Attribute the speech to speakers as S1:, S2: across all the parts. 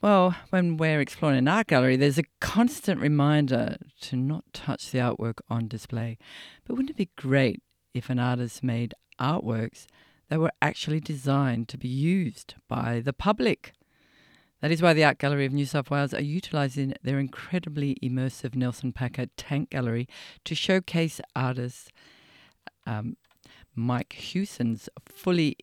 S1: Well, when we're exploring an art gallery, there's a constant reminder to not touch the artwork on display. But wouldn't it be great if an artist made artworks that were actually designed to be used by the public? That is why the Art Gallery of New South Wales are utilising their incredibly immersive Nelson Packard Tank Gallery to showcase artist Mike Hewson's fully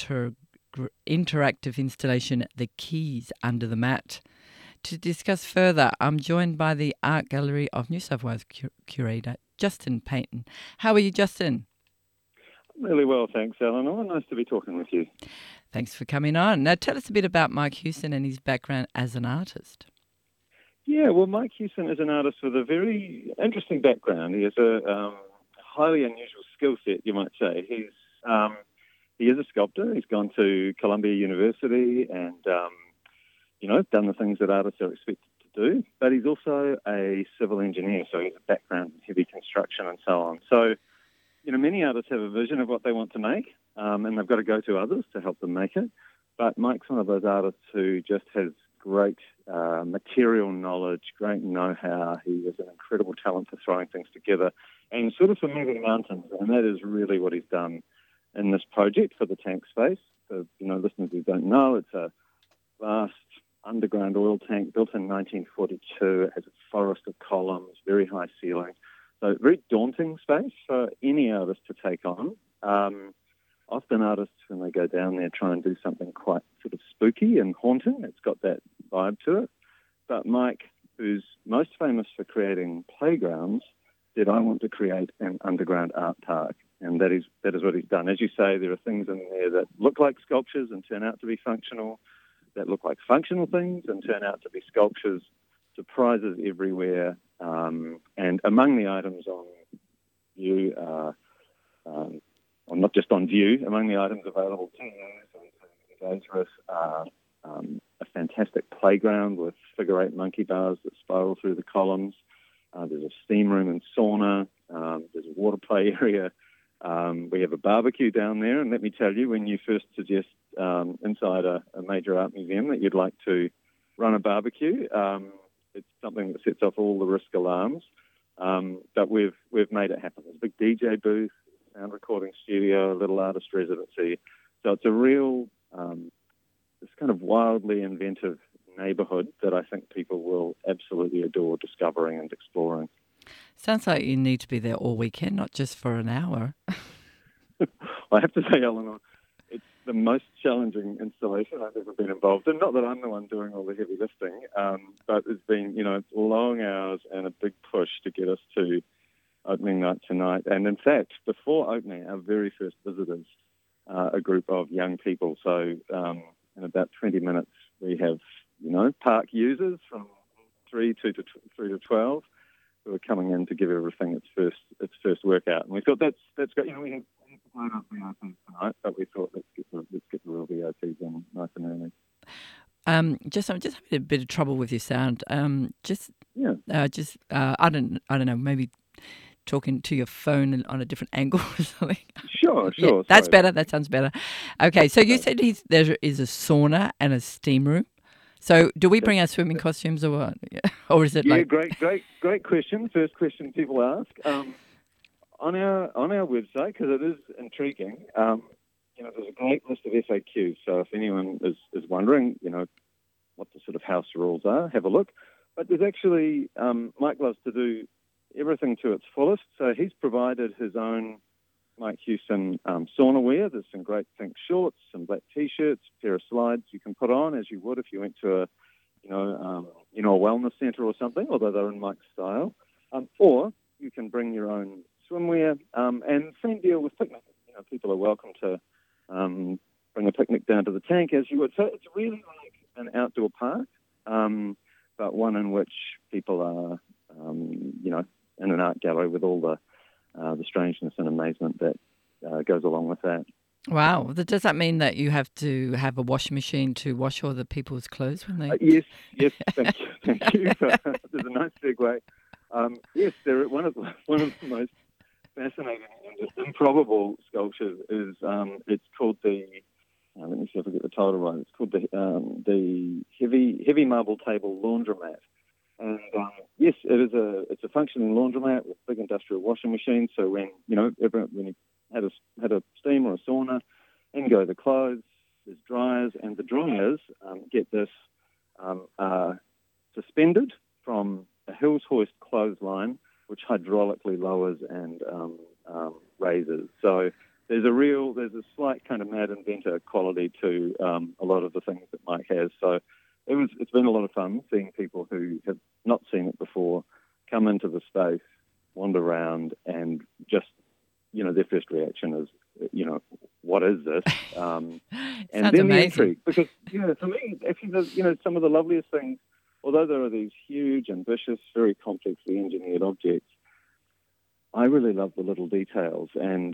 S1: interactive installation, The Keys Under the Mat. To discuss further, I'm joined by the Art Gallery of New South Wales curator, Justin Payton. How are you, Justin?
S2: Really well, thanks, Eleanor. Nice to be talking with you.
S1: Thanks for coming on. Now, tell us a bit about Mike Hewson and his background as an artist.
S2: Yeah, well, Mike Hewson is an artist with a very interesting background. He has a highly unusual skill set, you might say. He is a sculptor. He's gone to Columbia University and, done the things that artists are expected to do. But he's also a civil engineer, so he has a background in heavy construction and so on. So, many artists have a vision of what they want to make, and they've got to go to others to help them make it. But Mike's one of those artists who just has great material knowledge, great know-how. He has an incredible talent for throwing things together and sort of for moving mountains. And that is really what he's done in this project for the tank space. For listeners who don't know, it's a vast underground oil tank built in 1942. It has a forest of columns, very high ceiling. So very daunting space for any artist to take on. Often artists, when they go down there, try and do something quite sort of spooky and haunting. It's got that vibe to it. But Mike, who's most famous for creating playgrounds, said, I want to create an underground art park. And that is what he's done. As you say, there are things in there that look like sculptures and turn out to be functional, that look like functional things and turn out to be sculptures, surprises everywhere. And among the items on view or not just on view, among the items available to engage with a fantastic playground with figure-8 monkey bars that spiral through the columns. There's a steam room and sauna. There's a water play area. We have a barbecue down there, and let me tell you, when you first suggest inside a major art museum that you'd like to run a barbecue, it's something that sets off all the risk alarms. But we've made it happen. There's a big DJ booth, sound recording studio, a little artist residency. So it's a real, this kind of wildly inventive neighbourhood that I think people will absolutely adore discovering and exploring.
S1: Sounds like you need to be there all weekend, not just for an hour.
S2: I have to say, Eleanor, it's the most challenging installation I've ever been involved in. Not that I'm the one doing all the heavy lifting, but it's been, it's long hours and a big push to get us to opening night tonight. And in fact, before opening, our very first visitors, a group of young people. So in about 20 minutes, we have, park users from 3 to 12 who are coming in to give everything its first workout. And we thought that's great. We have load of VIPs tonight, but we thought let's get the real VIPs in nice and early.
S1: I'm just having a bit of trouble with your sound. I don't know, maybe talking to your phone on a different angle or something.
S2: Sure.
S1: Yeah, that's better. That sounds better. Okay, so you said there is a sauna and a steam room. So do we bring our swimming costumes or what? Yeah. Or is it
S2: great question. First question people ask. On our website, because it is intriguing, there's a great list of FAQs. So if anyone is wondering, what the sort of house rules are, have a look. But there's actually, Mike loves to do everything to its fullest. So he's provided his own Mike Hewson sauna wear. There's some great pink shorts, some black T-shirts, a pair of slides you can put on as you would if you went to a wellness centre or something, although they're in Mike's style. Or you can bring your own swimwear, and same deal with picnic. People are welcome to bring a picnic down to the tank as you would. So it's really like an outdoor park, but one in which people are, in an art gallery with all the strangeness and amazement that goes along with that.
S1: Wow. Does that mean that you have to have a washing machine to wash all the people's clothes when they...
S2: Yes. Thank you. There's a nice segue. Yes, they're one of the most fascinating and just improbable sculptures is it's called the let me see if I get the title right. It's called the Heavy Marble Table Laundromat. And yes, it's a functioning laundromat with big industrial washing machines. So when when you had a steam or a sauna, in go the clothes. There's dryers, and the dryers get this suspended from a Hills Hoist clothesline, which hydraulically lowers and raises. So there's a slight kind of mad inventor quality to a lot of the things that Mike has. So it's been a lot of fun seeing people who have not seen it before come into the space, wander around, and just, their first reaction is, what is this? And then
S1: amazing.
S2: The intrigue, because, for me, actually, some of the loveliest things, although there are these huge, ambitious, very complexly engineered objects, I really love the little details. And,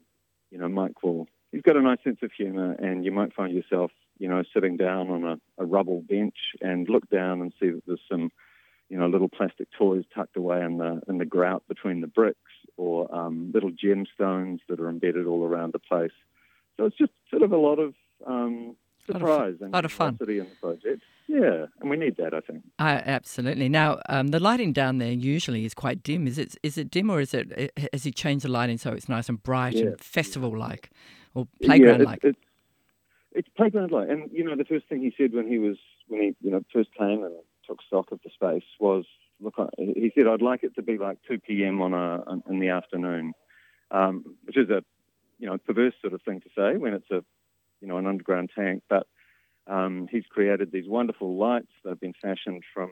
S2: Mike he's got a nice sense of humour, and you might find yourself, sitting down on a rubble bench and look down and see that there's some, little plastic toys tucked away in the grout between the bricks, or little gemstones that are embedded all around the place. So it's just sort of a lot of surprise and curiosity in the project. Yeah, and we need that, I think.
S1: Absolutely. Now, the lighting down there usually is quite dim. Is it dim, or has he changed the lighting so it's nice and bright and festival-like, or playground-like?
S2: It's playground-like. And, the first thing he said when he first came and took stock of the space was, he said, I'd like it to be like 2 p.m. in the afternoon, which is a, perverse sort of thing to say when it's an underground tank. But he's created these wonderful lights that have been fashioned from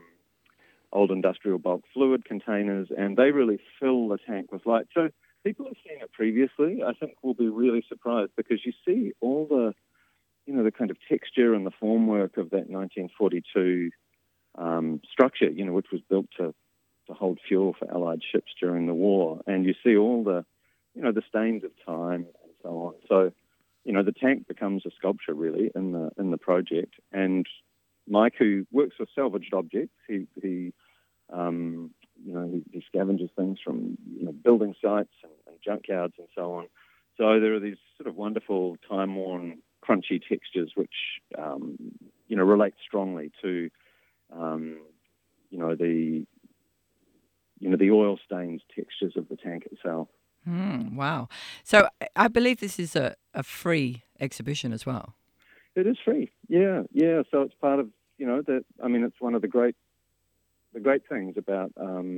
S2: old industrial bulk fluid containers, and they really fill the tank with light. So people have seen it previously. I think will be really surprised, because you see all the, the kind of texture and the formwork of that 1942 structure, which was built to hold fuel for Allied ships during the war. And you see all the, the stains of time and so on. So, the tank becomes a sculpture really in the project. And Mike, who works with salvaged objects, he scavenges things from building sites and junkyards and so on. So there are these sort of wonderful time-worn, crunchy textures which relate strongly to the oil stains textures of the tank itself.
S1: Wow. So I believe this is a free exhibition as well.
S2: It is free. Yeah. So it's part of, it's one of the great things about,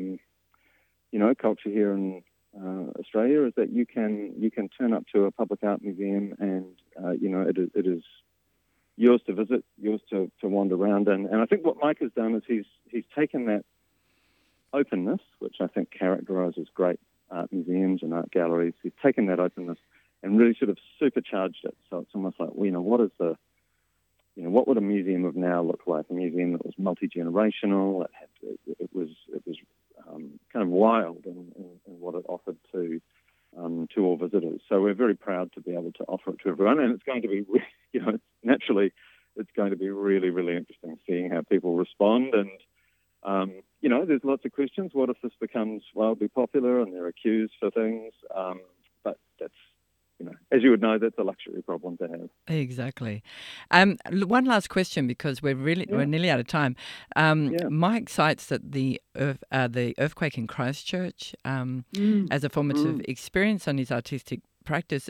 S2: culture here in Australia, is that you can turn up to a public art museum and, it is yours to visit, yours to wander around. And I think what Mike has done is he's taken that openness, which I think characterises great art museums and art galleries. He's taken that openness and really sort of supercharged it. So it's almost like, what would a museum of now look like? A museum that was multi-generational. It was kind of wild in what it offered to all visitors. So we're very proud to be able to offer it to everyone, and it's going to be, naturally, it's going to be really, really interesting seeing how people respond. And there's lots of questions. What if this becomes wildly popular and they're accused for things? But that's, as you would know, that's a luxury problem to have.
S1: Exactly. One last question, because we're nearly out of time. Mike cites that the earthquake in Christchurch as a formative experience on his artistic practice.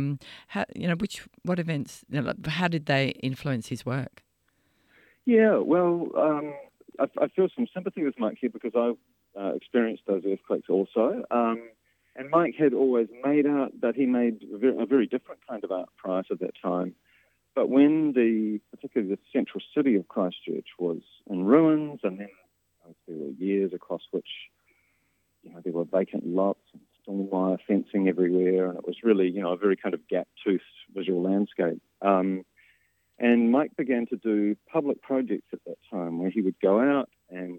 S1: What events? How did they influence his work?
S2: Yeah, well, I feel some sympathy with Mike here, because I've experienced those earthquakes also. And Mike had always made art, but he made a very different kind of art prior to that time. But when particularly the central city of Christchurch was in ruins, and then there were years across which, there were vacant lots and storm wire fencing everywhere, and it was really, a very kind of gap-toothed visual landscape. And Mike began to do public projects at that time, where he would go out and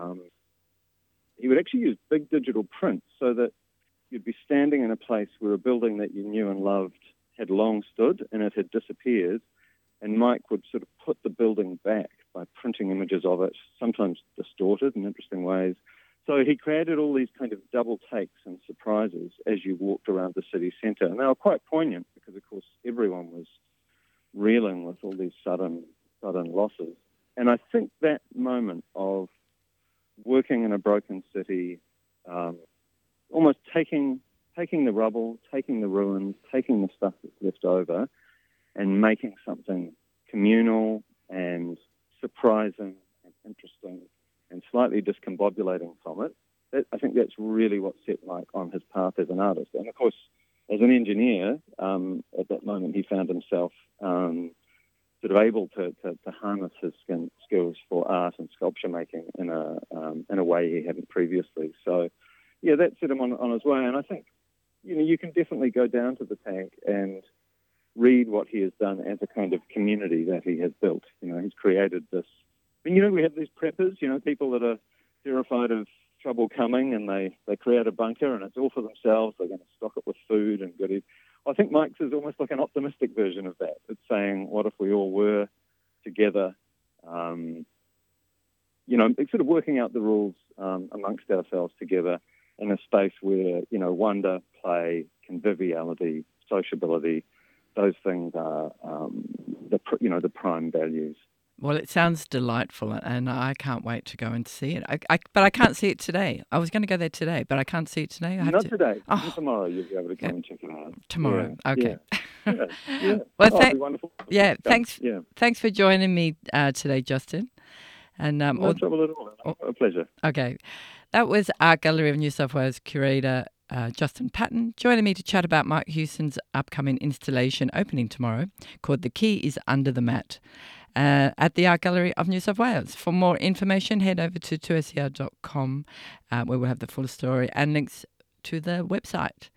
S2: he would actually use big digital prints, so that you'd be standing in a place where a building that you knew and loved had long stood and it had disappeared, and Mike would sort of put the building back by printing images of it, sometimes distorted in interesting ways. So he created all these kind of double takes and surprises as you walked around the city centre, and they were quite poignant, because of course everyone was reeling with all these sudden losses. And I think that moment of working in a broken city, almost taking the rubble, taking the ruins, taking the stuff that's left over, and making something communal and surprising and interesting and slightly discombobulating from it. I think that's really what set Mike on his path as an artist. And of course, as an engineer, at that moment he found himself sort of able to harness his skills for art and sculpture making in a way he hadn't previously. So, yeah, that set him on his way. And I think, you can definitely go down to the tank and read what he has done as a kind of community that he has built. He's created this. We have these preppers, people that are terrified of trouble coming, and they create a bunker, and it's all for themselves. They're going to stock it with food and goodies. I think Mike's is almost like an optimistic version of that. It's saying, what if we all were together, sort of working out the rules amongst ourselves together in a space where, wonder, play, conviviality, sociability, those things are the prime values.
S1: Well, it sounds delightful, and I can't wait to go and see it. But I can't see it today. I was going to go there today, but I can't see it today.
S2: Today. Tomorrow you'll be able to come and check it out.
S1: Tomorrow,
S2: yeah.
S1: okay.
S2: Yeah.
S1: Well,
S2: it'll be wonderful.
S1: Yeah, thanks. Yeah. Thanks for joining me today, Justin. And
S2: no trouble at all. A pleasure.
S1: Okay, that was Art Gallery of New South Wales curator Justin Patton, joining me to chat about Mike Hewson's upcoming installation opening tomorrow, called The Key is Under the Mat, at the Art Gallery of New South Wales. For more information, head over to 2SER.com, where we'll have the full story and links to the website.